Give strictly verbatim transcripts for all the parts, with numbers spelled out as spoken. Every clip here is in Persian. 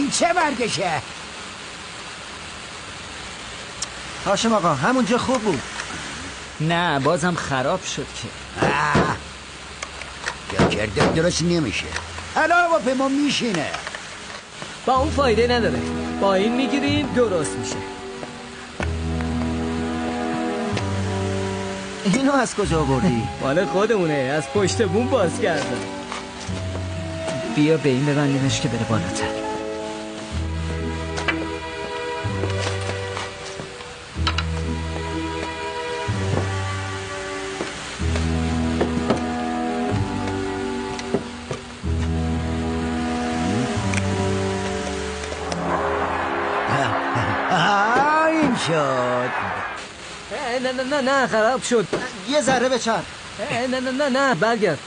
این چه مرگشه؟ هاشم آقا همونجا خوب بود. نه بازم خراب شد که. یا کرده درست نمیشه. حالا با پیما میشینه. با اون فایده نداره. با این میگیریم درست میشه. اینو از کجا بردی؟ مال خودمونه، از پشت بوم باز کردم. بیا به این ببندیمش که بره بالاتر. این شد. نه نه نه نه خراب شد. یه ذره بچر. نه نه نه نه برگرد.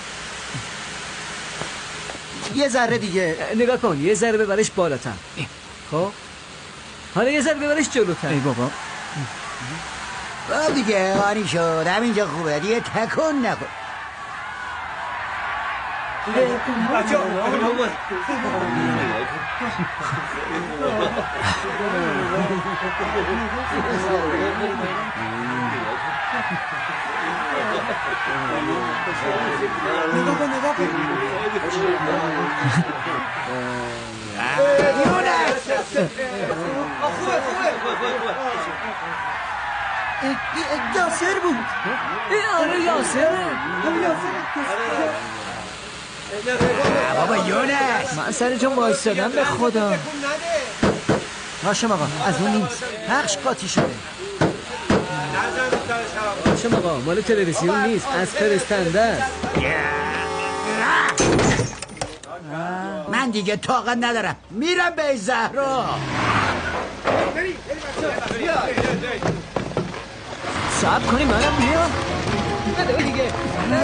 یه ذره دیگه. نگاه کن یه ذره ببرش بالاتر. خب حالا یه ذره ببرش جلوتر. ای بابا خب دیگه آنی شد. همینجا خوبه دیگه تکن نکن. بچه نگاه کن نگاه کن. یاسر بود. آره یاسره. بابا یونس من سر جا وایستادم به خدا. هاشم آقا از اون نیست. پخش قاطی شده. هاشم آقا مال تلویزیون نیست، از فرستنده است. من دیگه طاقت ندارم. میرم به زهرا. صبر کنی منم بیام. نده دیگه.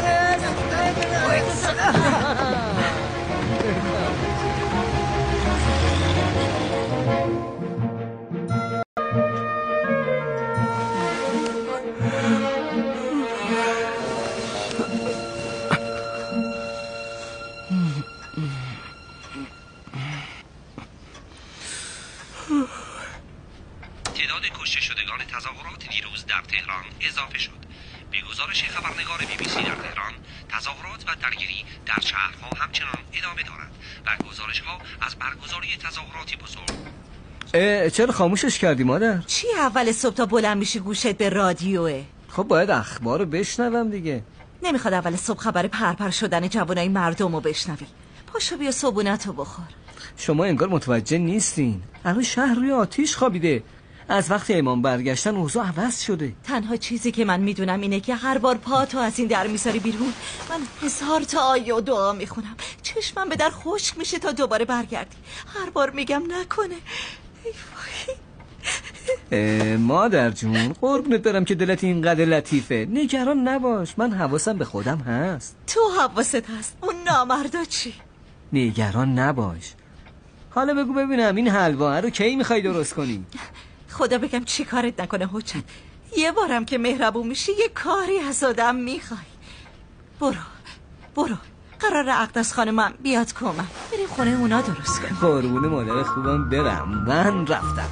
تعداد کشته شدگان تظاهرات دیروز در تهران اضافه شد. به گزارش خبرنگار بی بی سی در تهران، تظاهرات و درگیری در شهرها همچنان ادامه دارد و گزارش‌ها از برگزاری تظاهراتی بزرگ. چرا خاموشش کردی مادر؟ چی اول صبح تا بلند میشی گوشت به رادیوه؟ خب باید اخبار رو بشنوم دیگه. نمیخواد اول صبح خبر پرپر شدن جوانای مردم رو بشنوی. پاشو بیا صبونتو بخور. شما انگار متوجه نیستین. الان شهر روی آتیش خوابیده. از وقتی امام برگشتن اوضاع عوض شده. تنها چیزی که من میدونم اینه که هر بار پاتو از این در میذاری بیرون من هزار تا آیه و دعا میخونم. چشمم به در خشک میشه تا دوباره برگردی. هر بار میگم نکنه. ای وای. مادر جون قربونت برم که دلت اینقدر لطیفه. نگران نباش، من حواسم به خودم هست. تو حواست هست، اون نامردا چی؟ نگران نباش. حالا بگو ببینم این حلوا رو کی میخوای درست کنی؟ خدا بگم چی کارت نکنه حجت. یه بارم که مهربون میشی یه کاری از آدم میخوای. برو برو قرار اقدس خانمم بیاد کمم. بریم خونه اونا درست کنیم. قربون مادر خوبم برم، من رفتم.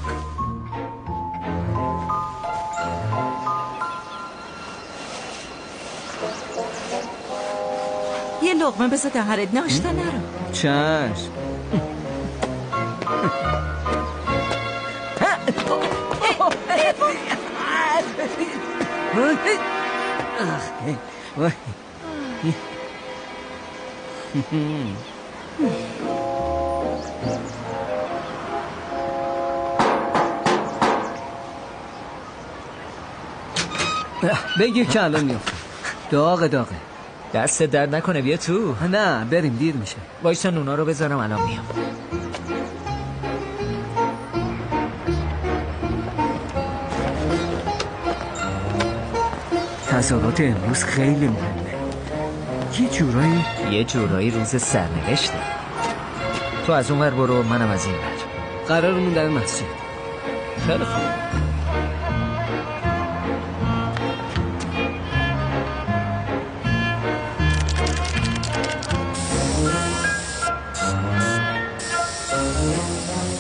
یه لقمه بذار دهنت ناشتا نرو. چشم. بگیر که الان میافتم. داغ داغه. دست درد نکنه بیا تو. نه بریم دیر میشه. وایسا نونا رو بذارم الان میام. تظاهرات امروز خیلی مهمه. یه جورایی یه جورایی روز سرنوشته. تو از اون ور برو منم از این ور. قرارمون در مسجد. خیلی خوب.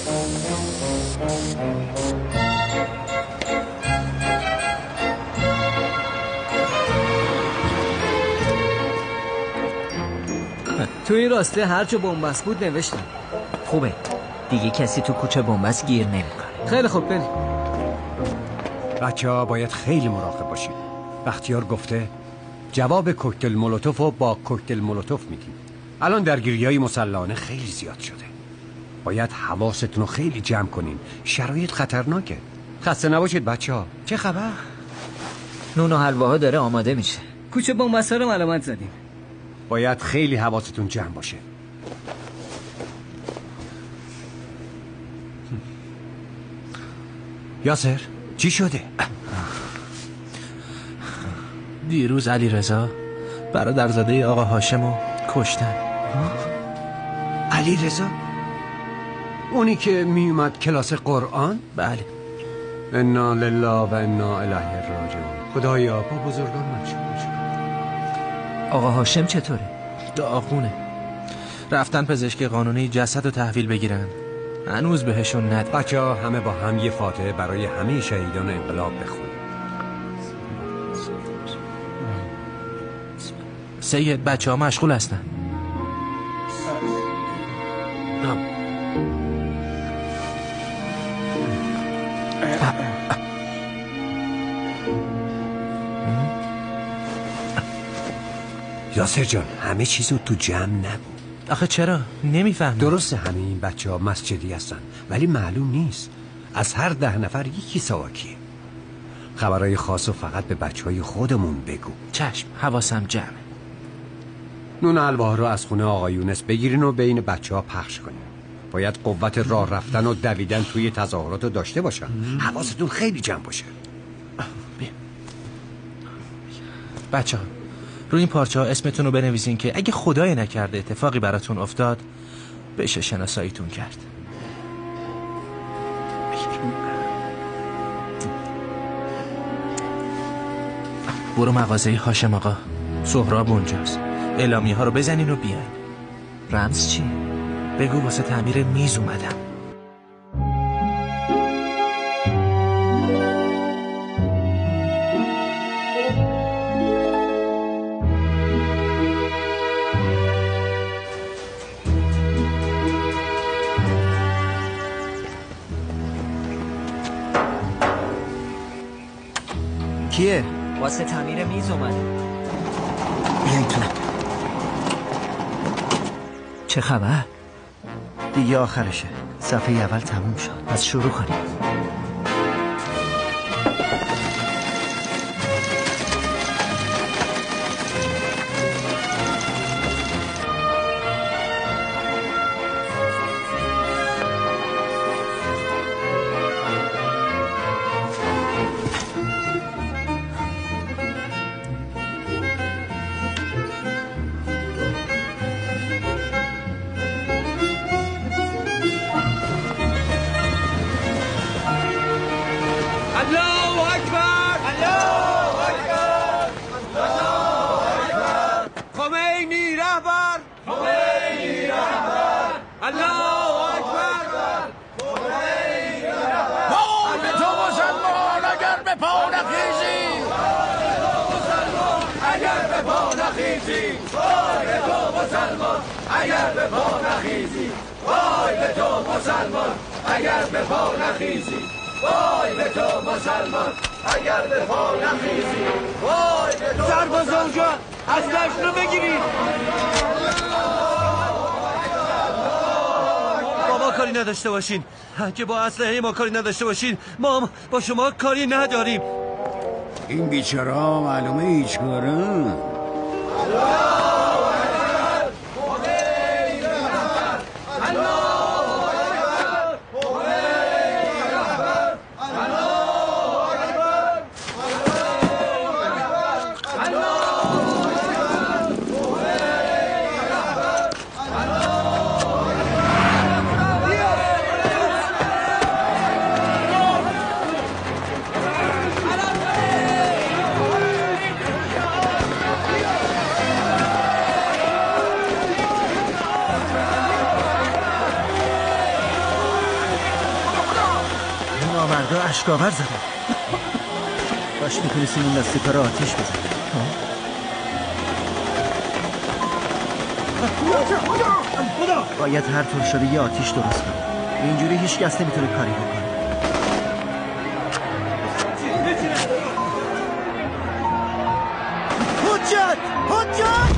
تو این راسته هر جا بنبست بود نوشتم. خوبه دیگه کسی تو کوچه بنبست گیر نمیکنه. خیلی خوب بریم. بچه ها باید خیلی مراقب باشید. بختیار گفته جواب کوکتل مولوتوف رو با کوکتل مولوتوف میدیم. الان درگیری‌های مسلحانه خیلی زیاد شده. باید حواستون رو خیلی جمع کنین. شرایط خطرناکه. خسته نباشید بچه ها. چه خبر؟ نون و حلواها داره آماده میشه. کوچه بنبست رو علامت زدیم. باید خیلی حواستون جمع باشه. یاسر چی شده؟ دیروز علی رضا برادرزاده آقا هاشمو کشتن. علی رضا؟ اونی که میومد کلاس قرآن؟ بله. انا لله و انا الیه راجعون. خدایا با بزرگان من شما. آقا هاشم چطوره؟ داغونه. رفتن پزشک قانونی جسد رو تحویل بگیرن. هنوز بهشون ند. بچه ها همه با هم یه فاتحه برای همه شهیدان انقلاب بخون. سید بچه ها مشغول هستن. یاسر جان همه چیزو تو جمع نگو. آخه چرا؟ نمیفهم. درسته همه این بچه ها مسجدی هستن ولی معلوم نیست. از هر ده نفر یکی ساواکیه. خبرهای خاصو فقط به بچه های خودمون بگو. چشم حواسم جمعه. نون حلواها رو از خونه آقا یونس بگیرین و بین بچه ها پخش کنین. باید قوت راه رفتن و دویدن توی تظاهرات رو داشته باشن. حواستون خیلی جمع باشه. بچه ها روی این پارچه ها اسمتون رو بنویسین که اگه خدای نکرده اتفاقی براتون افتاد بشه شناساییتون کرد. برو مغازه هاشم آقا، سهراب اونجاست. اعلامیه ها رو بزنین و بیاین. رمز چی؟ بگو واسه تعمیر میز اومدم. کیه؟ واسه تعمیر میز اومده. بیاین تو. چه خبر؟ دیگه آخرشه. صفحه اول تموم شد. پس شروع کنیم. اگر به پا نخیزی وای به تو مسلمان، اگر به پا نخیزی وای به تو مسلمان، اگر به پا نخیزی وای به تو سربازان جان از دشت رو بگیرید. با ما کاری نداشته باشین، که با اسلحه ما کاری نداشته باشین، ما با شما کاری نداریم. این بیچاره ها معلومه هیچ کارن. مردا اشکاور زدن. باش میتونستیم اون لاستیکا رو آتیش بزنیم. باید هر طور شده یه آتیش درست کنیم. اینجوری هیچ کس نمیتونه کاری بکنه. حجت! حجت!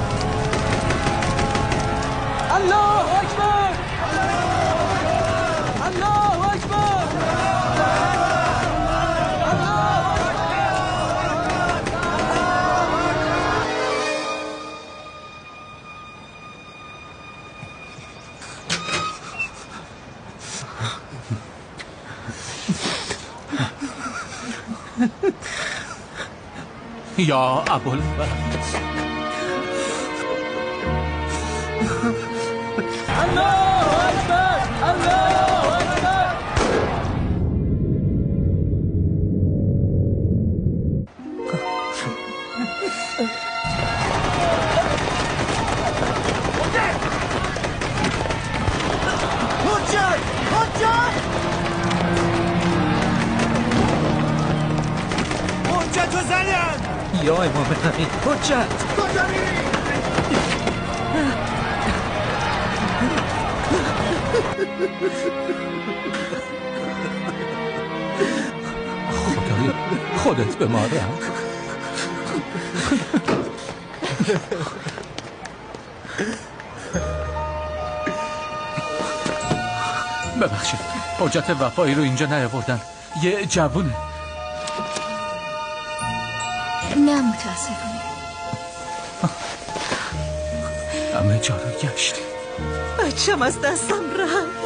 الله اکبر! الله اکبر! یا ابوالفضل الله اکبر! الله اکبر! حجت! حجت! حجت و زنن! یا امام امین حجت! کجا میری؟ خدای خودت به ما رحم. ببخشید حجت وفایی رو اینجا نیاوردن. یه جوونه. نه متاسفانه. همه جا رو گشت. بچم از دستم رفت.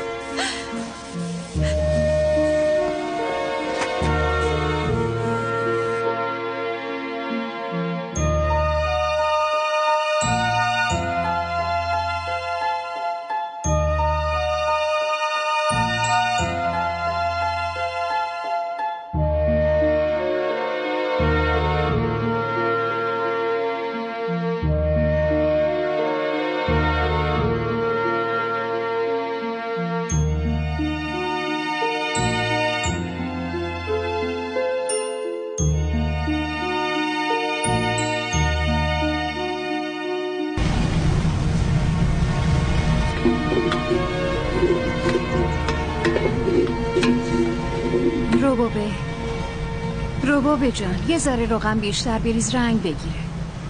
روبابه روبابه جان یه ذره روغن بیشتر بریز رنگ بگیره.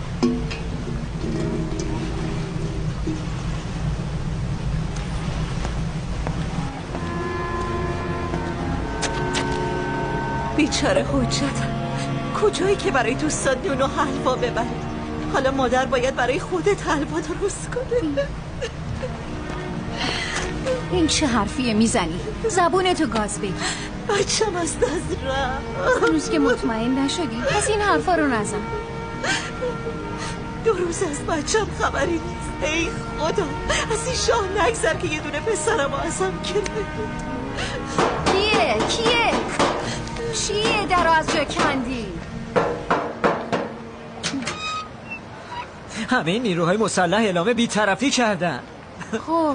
بیچاره حجت، کجایی که برای دوستان نون و حلوا ببره؟ حالا مادر باید برای خودت حلوا درست کنه. این چه حرفیه میزنی؟ زبونتو گاز بگیر. بچم از دست رفت. هنوز که مطمئن نشدی پس این حرفا رو نزن. دو روز از بچم خبری نیست. ای خدا از این شاه نگذر که یه دونه پسرم ازم گرفت. کیه؟ کیه؟ چیه درو از جا کندی؟ همه نیروهای مسلح اعلام بی‌طرفی کردن. خب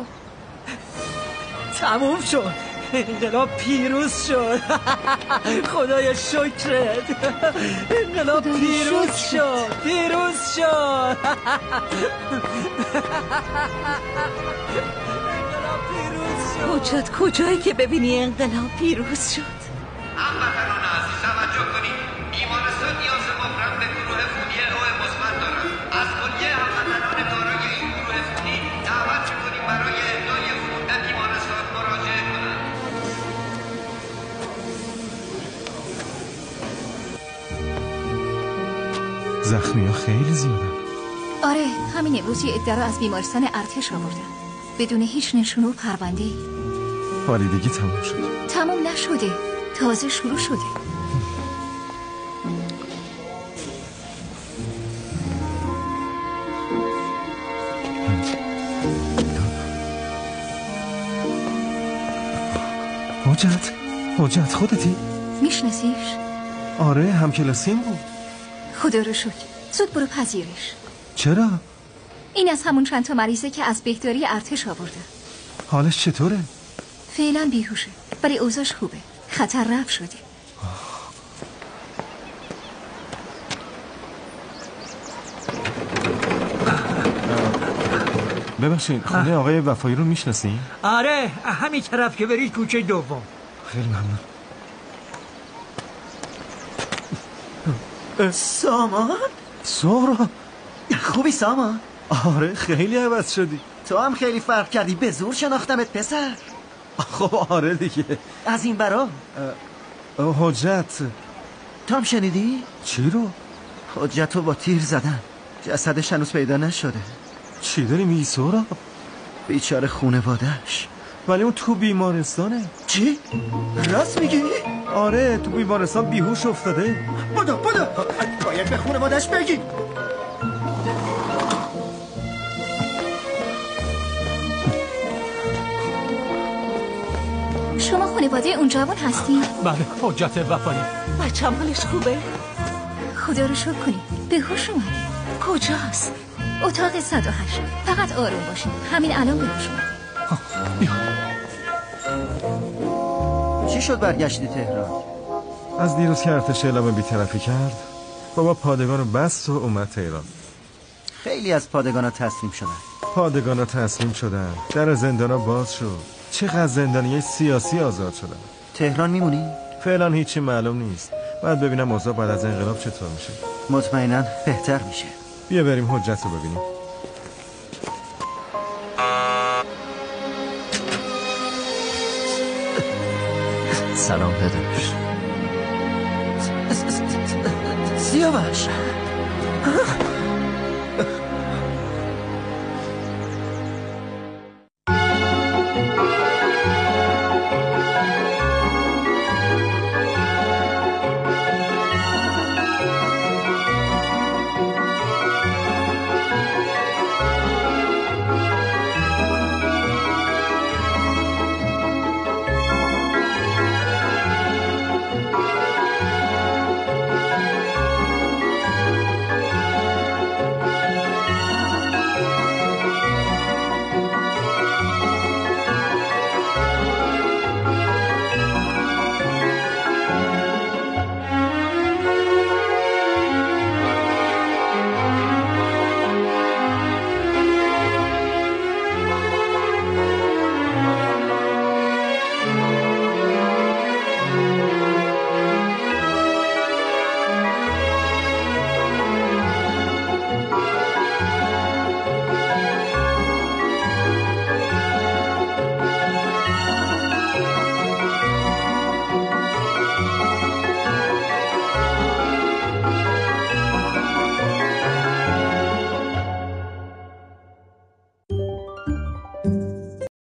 تموم شد. انقلاب پیروز شد. خدایا شکرت. انقلاب پیروز شد. پیروز شد. حجت کجایی که ببینی انقلاب پیروز شد؟ هموطنان عزیز توجه کنید. بیمارستان نیاز مبرم به گروه خونی او مثبت دارد. از کلیه هموطنان دارای این گروه خونی دعوت می‌کنیم برای اهدای خون به بیمارستان مراجعه کنند. زخمی‌ها خیلی زیادن. آره همین امروز یه عده رو از بیمارستان ارتش آوردن بدون هیچ نشونه و پرونده‌ای. ولی دیگه تموم شد. تموم نشده، تازه شروع شده. حجت حجت خودتی؟ میشناسیش؟ آره همکلاسیم بود. خدا رو شکر. زود برو پذیرش. چرا؟ این از همون چند تا مریضه که از بهداری ارتش آورده. حالش چطوره؟ فعلا بیهوشه ولی اوضاعش خوبه. خطر رفع شدی. ببخشید خونه آقای وفایی رو میشناسین؟ آره همین طرف که برید کوچه دوم. خیلی ممنون. سامان؟ سهراب خوبی سامان؟ آره خیلی عوض شدی. تو هم خیلی فرق کردی، به زور شناختمت پسر. خب آره دیگه. از این برا حجت تو هم شنیدی؟ چی رو؟ حجت رو با تیر زدن، جسدش هنوز پیدا نشده. چی داری میگی سهراب؟ بیچاره خونواده‌اش. ولی اون تو بیمارستانه. چی؟ راست میگی؟ آره تو بیمارستان بیهوش افتاده. بدو بدو باید به خونواده‌اش بگی. شما خانواده اون جوان هستین؟ بله حجت وفایی. بچه‌م حالش خوبه؟ خدا رو شکر کنید به هوش اومدی. کجاست؟ اتاق صد و هشت. فقط آروم باشین، همین الان به هوش اومدی. چی شد برگشتی تهران؟ از دیروز که ارتش اعلام بی‌طرفی کرد بابا پادگان رو بست و اومد تهران. خیلی از پادگان ها تسلیم شدن. پادگان ها تسلیم شدن، در زندان ها باز شد. چقدر زندانی سیاسی آزاد شدن. تهران میمونی؟ فعلا هیچی معلوم نیست. باید ببینم اوضاع بعد از انقلاب چطور میشه. مطمئنا بهتر میشه. بیا بریم حجت رو ببینیم. سلام پدرش. سیاوش